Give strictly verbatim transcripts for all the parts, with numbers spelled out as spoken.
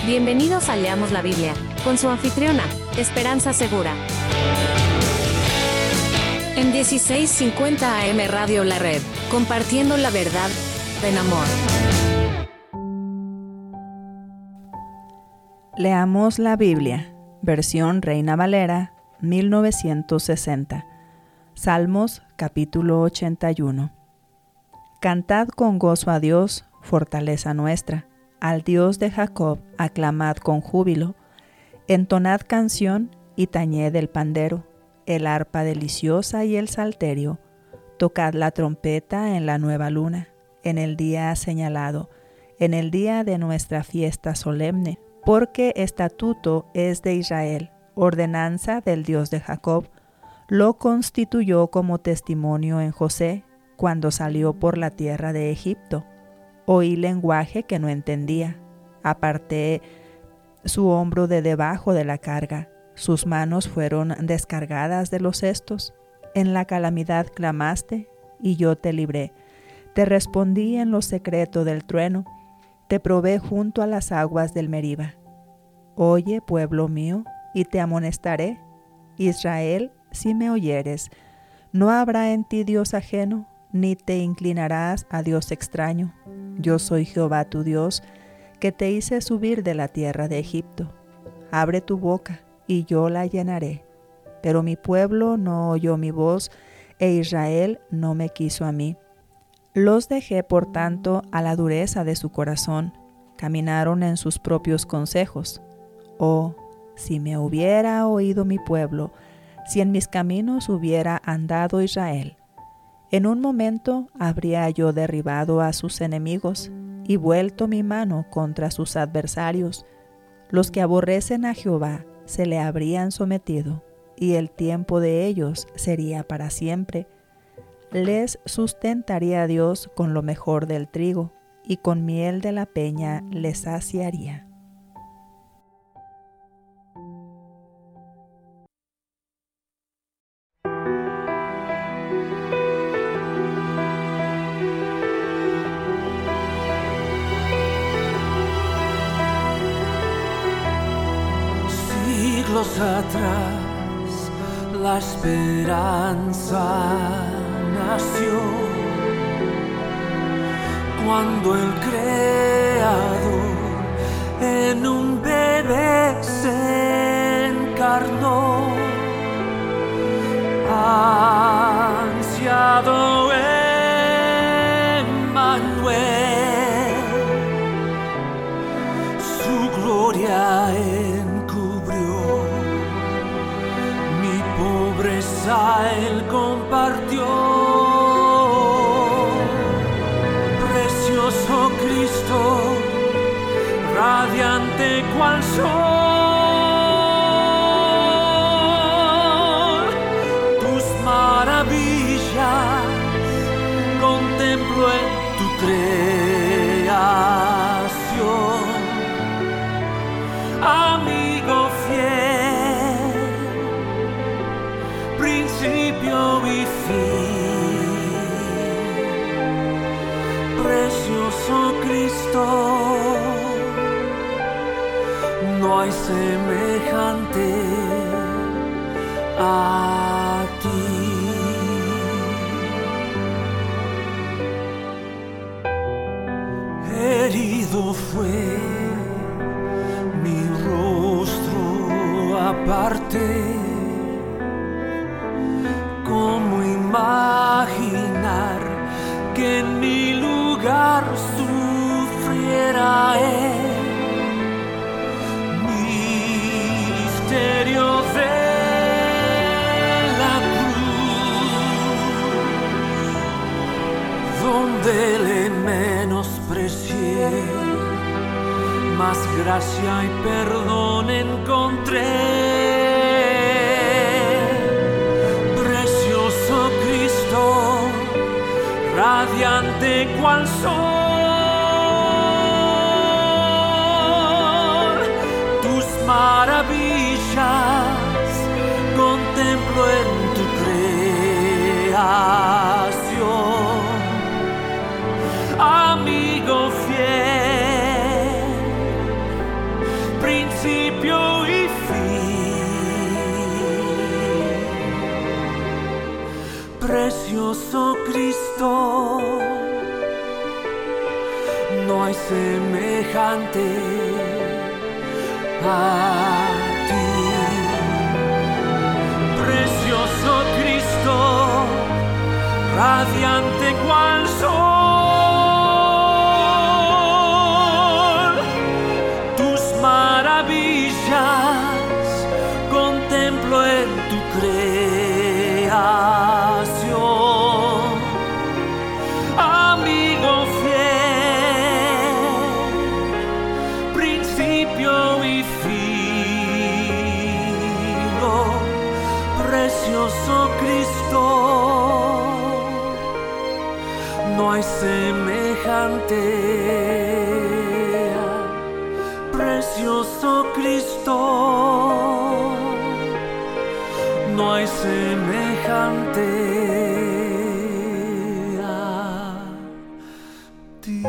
Bienvenidos a Leamos la Biblia, con su anfitriona, Esperanza Segura. En dieciséis cincuenta A M Radio La Red, compartiendo la verdad en amor. Leamos la Biblia, versión Reina Valera, mil novecientos sesenta. Salmos, capítulo ochenta y uno. Cantad con gozo a Dios, fortaleza nuestra. Al Dios de Jacob, aclamad con júbilo. Entonad canción y tañed el pandero, el arpa deliciosa y el salterio. Tocad la trompeta en la nueva luna, en el día señalado, en el día de nuestra fiesta solemne, porque estatuto es de Israel, ordenanza del Dios de Jacob. Lo constituyó como testimonio en José, cuando salió por la tierra de Egipto. Oí lenguaje que no entendía. Aparté su hombro de debajo de la carga. Sus manos fueron descargadas de los cestos. En la calamidad clamaste, y yo te libré. Te respondí en lo secreto del trueno. Te probé junto a las aguas del Meriba. Oye, pueblo mío, y te amonestaré. Israel, si me oyeres, no habrá en ti Dios ajeno, ni te inclinarás a Dios extraño. Yo soy Jehová tu Dios, que te hice subir de la tierra de Egipto. Abre tu boca, y yo la llenaré. Pero mi pueblo no oyó mi voz, e Israel no me quiso a mí. Los dejé, por tanto, a la dureza de su corazón. Caminaron en sus propios consejos. Oh, si me hubiera oído mi pueblo, si en mis caminos hubiera andado Israel. En un momento habría yo derribado a sus enemigos y vuelto mi mano contra sus adversarios. Los que aborrecen a Jehová se le habrían sometido, y el tiempo de ellos sería para siempre. Les sustentaría Dios con lo mejor del trigo, y con miel de la peña les saciaría. Siglos atrás la esperanza nació cuando el Creador en un bebé se encarnó, ansiado Emmanuel, su gloria encubrió, mi pobreza él compartió. Precioso Cristo, radiante cual sol, tus maravillas contemplo en tu creación. Amigo fiel, principio y fin, precioso Cristo, no hay semejante a ti. Herido fue mi rostro aparte. ¿Cómo imaginar que en mi lugar sufriera él? Misterio de la cruz, donde le menosprecié, más gracia y perdón encontré. Precioso Cristo, radiante cual sol, tus maravillas contemplo en tu creación. Amigo fiel, principio y fin. Precioso Cristo, no hay semejante a ti. Precioso Cristo, radiante cual sol, tus maravillas contemplo en tu creación. Amigo fiel, principio y fin, oh, precioso Cristo, no hay semejante. Precioso Cristo, no hay semejante a ti.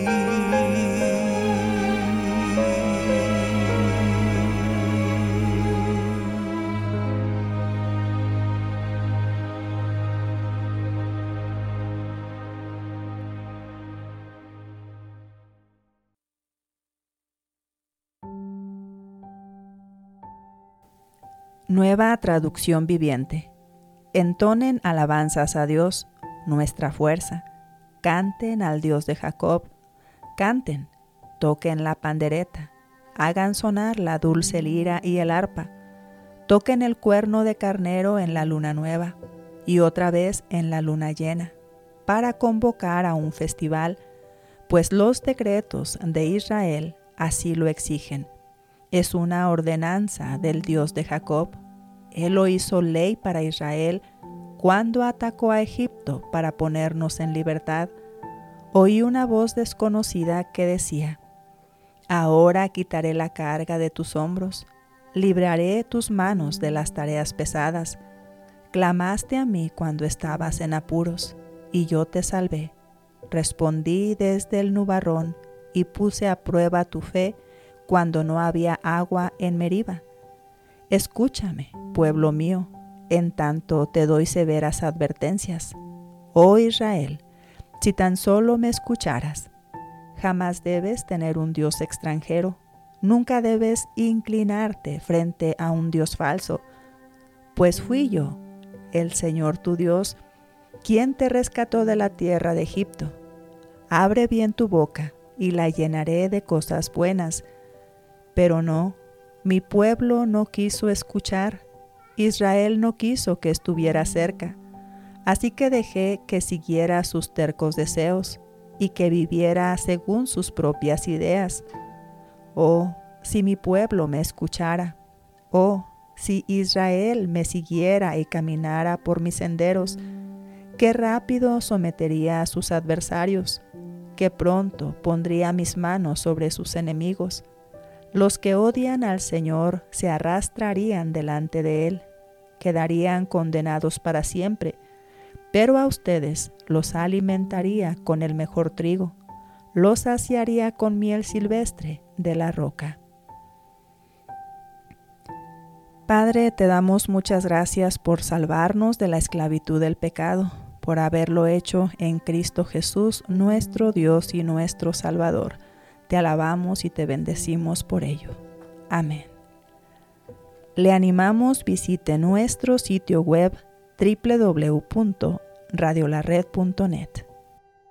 Nueva traducción viviente. Entonen alabanzas a Dios, nuestra fuerza. Canten al Dios de Jacob. Canten, toquen la pandereta. Hagan sonar la dulce lira y el arpa. Toquen el cuerno de carnero en la luna nueva y otra vez en la luna llena, para convocar a un festival, pues los decretos de Israel así lo exigen. Es una ordenanza del Dios de Jacob. Él lo hizo ley para Israel cuando atacó a Egipto para ponernos en libertad. Oí una voz desconocida que decía: ahora quitaré la carga de tus hombros, libraré tus manos de las tareas pesadas. Clamaste a mí cuando estabas en apuros, y yo te salvé. Respondí desde el nubarrón y puse a prueba tu fe cuando no había agua en Meriba. Escúchame, pueblo mío, en tanto te doy severas advertencias. Oh Israel, si tan solo me escucharas. Jamás debes tener un Dios extranjero, nunca debes inclinarte frente a un Dios falso, pues fui yo, el Señor tu Dios, quien te rescató de la tierra de Egipto. Abre bien tu boca y la llenaré de cosas buenas. Pero no, mi pueblo no quiso escuchar, Israel no quiso que estuviera cerca, así que dejé que siguiera sus tercos deseos y que viviera según sus propias ideas. Oh, si mi pueblo me escuchara, oh, si Israel me siguiera y caminara por mis senderos, qué rápido sometería a sus adversarios, qué pronto pondría mis manos sobre sus enemigos. Los que odian al Señor se arrastrarían delante de Él, quedarían condenados para siempre, pero a ustedes los alimentaría con el mejor trigo, los saciaría con miel silvestre de la roca. Padre, te damos muchas gracias por salvarnos de la esclavitud del pecado, por haberlo hecho en Cristo Jesús, nuestro Dios y nuestro Salvador. Te alabamos y te bendecimos por ello. Amén. Le animamos, visite nuestro sitio web doble u doble u doble u punto radio la red punto net.